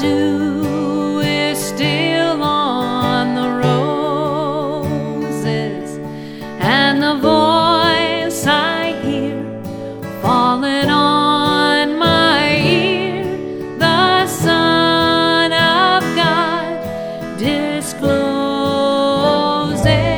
dew is still on the roses, and the voice I hear falling on my ear, the Son of God discloses.